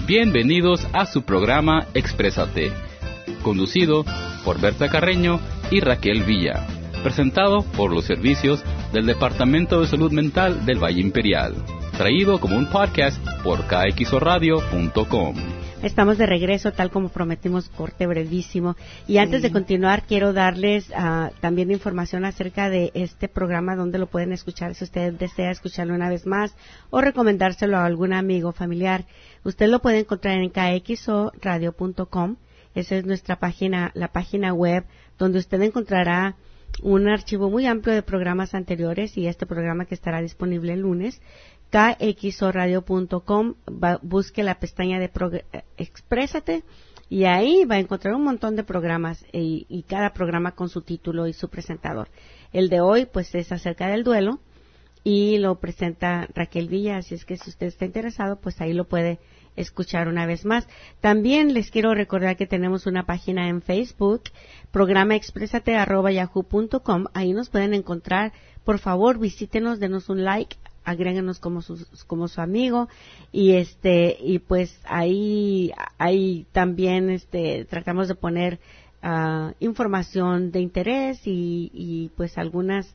Bienvenidos a su programa Exprésate, conducido por Berta Carreño y Raquel Villa, presentado por los servicios del Departamento de Salud Mental del Valle Imperial, traído como un podcast por kxoradio.com. Estamos de regreso, tal como prometimos, corte brevísimo. Y antes de continuar, quiero darles también información acerca de este programa, donde lo pueden escuchar si usted desea escucharlo una vez más o recomendárselo a algún amigo familiar. Usted lo puede encontrar en kxoradio.com. Esa es nuestra página, la página web, donde usted encontrará un archivo muy amplio de programas anteriores y este programa que estará disponible el lunes. kxoradio.com, busque la pestaña de Exprésate y ahí va a encontrar un montón de programas y cada programa con su título y su presentador. El de hoy pues es acerca del duelo y lo presenta Raquel Villa, así es que si usted está interesado pues ahí lo puede escuchar una vez más. También les quiero recordar que tenemos una página en Facebook, programa expresate@yahoo.com, ahí nos pueden encontrar. Por favor, visítenos, denos un like, agréguenos como su amigo y pues ahí también tratamos de poner información de interés y pues algunas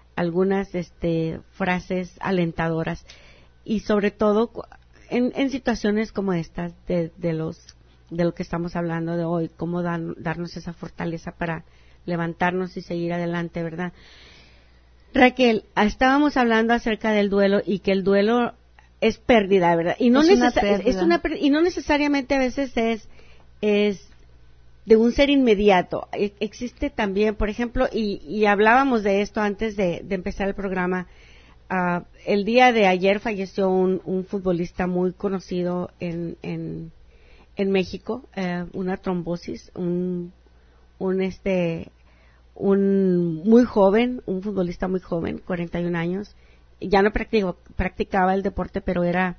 frases alentadoras y sobre todo en situaciones como estas de lo que estamos hablando de hoy, cómo darnos esa fortaleza para levantarnos y seguir adelante, ¿verdad? Raquel, estábamos hablando acerca del duelo y que el duelo es pérdida, ¿verdad? Y no y no necesariamente a veces es de un ser inmediato. Existe también, por ejemplo, y hablábamos de esto antes de empezar el programa. El día de ayer falleció un futbolista muy conocido en México, una trombosis, un muy joven, un futbolista muy joven, 41 años. Ya no practicaba el deporte, pero era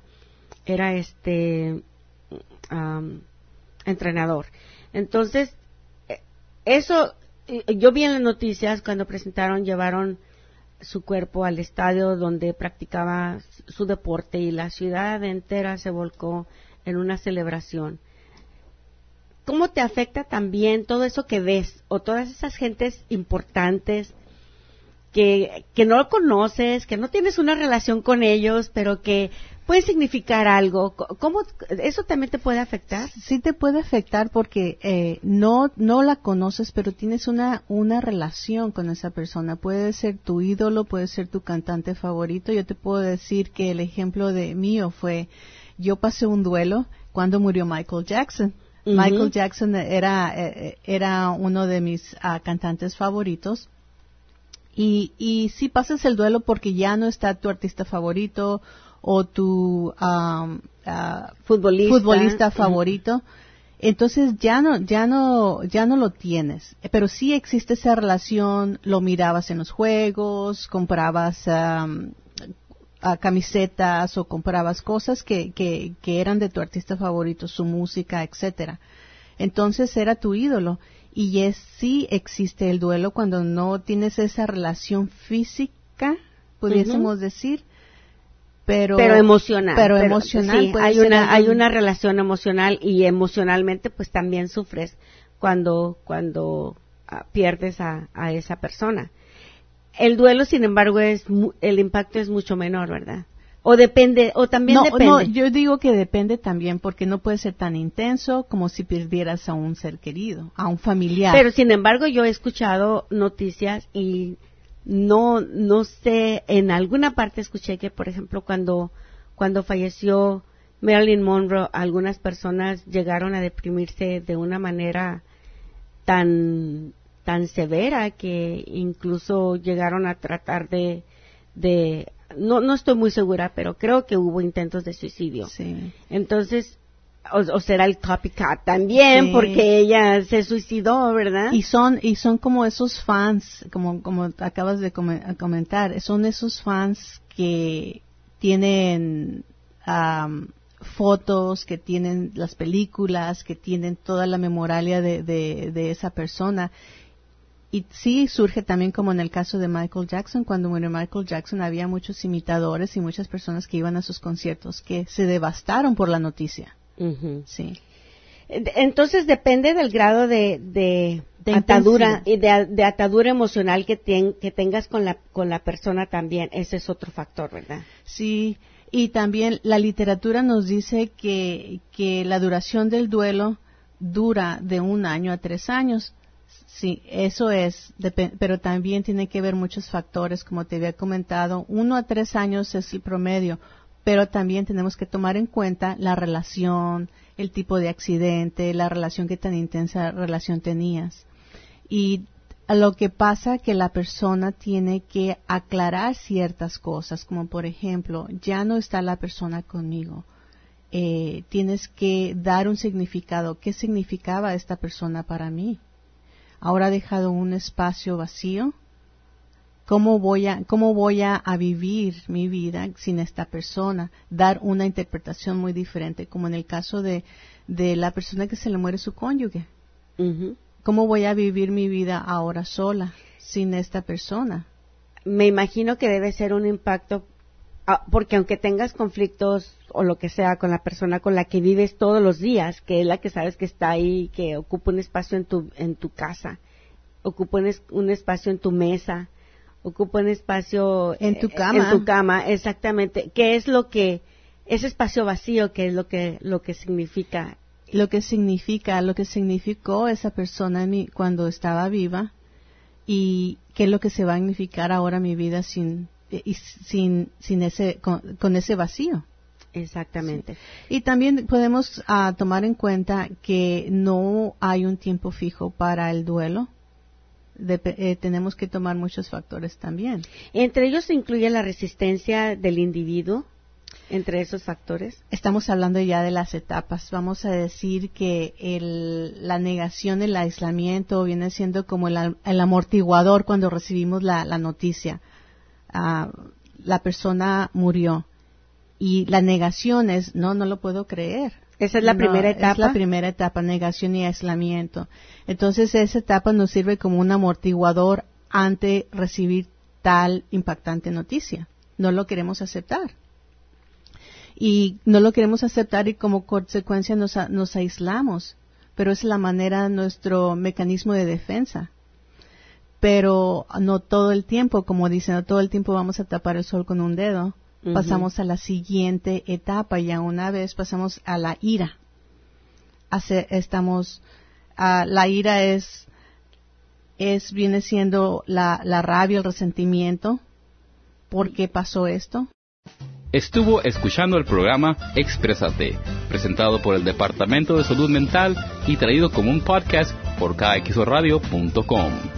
entrenador. Entonces, eso, yo vi en las noticias cuando llevaron su cuerpo al estadio donde practicaba su deporte y la ciudad entera se volcó en una celebración. ¿Cómo te afecta también todo eso que ves o todas esas gentes importantes que no conoces, que no tienes una relación con ellos, pero que puede significar algo? ¿Cómo eso también te puede afectar? Sí te puede afectar porque no la conoces, pero tienes una relación con esa persona. Puede ser tu ídolo, puede ser tu cantante favorito. Yo te puedo decir que el ejemplo mío fue, yo pasé un duelo cuando murió Michael Jackson. Uh-huh. Michael Jackson era uno de mis cantantes favoritos. Y sí pasas el duelo porque ya no está tu artista favorito o tu futbolista favorito. Entonces ya no lo tienes. Pero sí existe esa relación, lo mirabas en los juegos, comprabas camisetas o comprabas cosas que eran de tu artista favorito, su música, etcétera. Entonces era tu ídolo. Y sí existe el duelo cuando no tienes esa relación física, pudiésemos decir, pero emocional. Pero emocional. Sí, hay una relación emocional y emocionalmente pues también sufres cuando pierdes a esa persona. El duelo, sin embargo, el impacto es mucho menor, ¿verdad? O depende, o también depende. No, yo digo que depende también, porque no puede ser tan intenso como si perdieras a un ser querido, a un familiar. Pero, sin embargo, yo he escuchado noticias y no sé, en alguna parte escuché que, por ejemplo, cuando falleció Marilyn Monroe, algunas personas llegaron a deprimirse de una manera tan severa que incluso llegaron a tratar de no estoy muy segura, pero creo que hubo intentos de suicidio. Sí. Entonces, o será el copycat también, sí, porque ella se suicidó, ¿verdad? Y son como esos fans, como acabas de comentar, son esos fans que tienen fotos, que tienen las películas, que tienen toda la memoralia de esa persona. Y sí surge también como en el caso de Michael Jackson. Cuando murió Michael Jackson había muchos imitadores y muchas personas que iban a sus conciertos que se devastaron por la noticia. Sí. Entonces depende del grado de atadura y de atadura emocional que tengas con la persona también. Ese es otro factor, ¿verdad? Sí, y también la literatura nos dice que la duración del duelo dura de 1 año a 3 años. Sí, eso es, pero también tiene que ver muchos factores, como te había comentado. 1 a 3 años es el promedio, pero también tenemos que tomar en cuenta la relación, el tipo de accidente, la relación, qué tan intensa relación tenías. Y lo que pasa que la persona tiene que aclarar ciertas cosas, como por ejemplo, ya no está la persona conmigo. Tienes que dar un significado. ¿Qué significaba esta persona para mí? Ahora ha dejado un espacio vacío. ¿Cómo voy a vivir mi vida sin esta persona? Dar una interpretación muy diferente, como en el caso de la persona que se le muere su cónyuge. Uh-huh. ¿Cómo voy a vivir mi vida ahora sola, sin esta persona? Me imagino que debe ser un impacto, porque aunque tengas conflictos o lo que sea con la persona con la que vives todos los días, que es la que sabes que está ahí, que ocupa un espacio en tu casa, ocupa un espacio en tu mesa, ocupa un espacio en tu cama, exactamente. ¿Qué es lo que ese espacio vacío, qué es lo que significa? Lo que significó esa persona cuando estaba viva, y qué es lo que se va a significar ahora mi vida sin ese con ese vacío. Exactamente. Sí. Y también podemos tomar en cuenta que no hay un tiempo fijo para el duelo. Tenemos que tomar muchos factores también. Entre ellos se incluye la resistencia del individuo. Entre esos factores. Estamos hablando ya de las etapas. Vamos a decir que la negación, el aislamiento viene siendo como el amortiguador cuando recibimos la noticia. La persona murió. Y la negación es, no lo puedo creer. Esa es la primera etapa. Es la primera etapa, negación y aislamiento. Entonces esa etapa nos sirve como un amortiguador ante recibir tal impactante noticia. No lo queremos aceptar. Y no lo queremos aceptar y como consecuencia nos aislamos. Pero es la manera, nuestro mecanismo de defensa. Pero no todo el tiempo, como dicen, no todo el tiempo vamos a tapar el sol con un dedo. Uh-huh. Pasamos a la siguiente etapa y a una vez pasamos a la ira. La ira viene siendo la rabia, el resentimiento. ¿Por qué pasó esto? Estuvo escuchando el programa Exprésate, presentado por el Departamento de Salud Mental y traído como un podcast por kxoradio.com.